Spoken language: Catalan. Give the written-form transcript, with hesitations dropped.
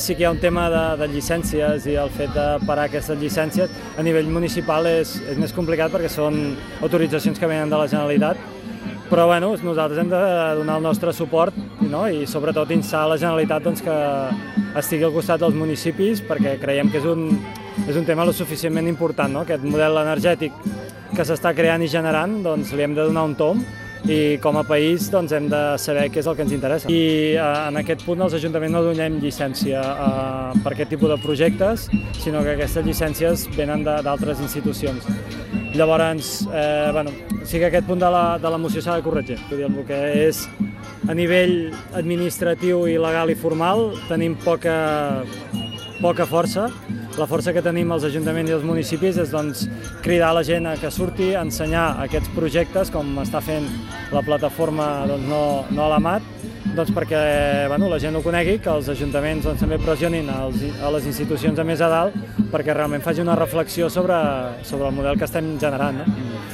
sí que hi ha un tema de llicències i el fet de parar aquestes llicències a nivell municipal és més complicat perquè són autoritzacions que venen de la Generalitat, però bueno, nosaltres hem de donar el nostre suport, no? I sobretot instar a la Generalitat doncs, que estigui al costat dels municipis perquè creiem que és un tema lo suficientment important, no? Aquest model energètic que s'està creant i generant, doncs li hem de donar un tomb i com a país doncs, hem de saber què és el que ens interessa. I en aquest punt els ajuntaments no donem llicència per aquest tipus de projectes, sinó que aquestes llicències venen d'altres institucions. Llavors, sí que aquest punt de la moció s'ha de corregir. El que és a nivell administratiu i legal i formal tenim poca força. La força que tenim els ajuntaments i els municipis és doncs, cridar a la gent a que surti, ensenyar aquests projectes, com està fent la plataforma doncs, no a l'AMAT, doncs, perquè la gent ho conegui, que els ajuntaments doncs, també pressionin a les institucions de més a dalt perquè realment faci una reflexió sobre el model que estem generant. No?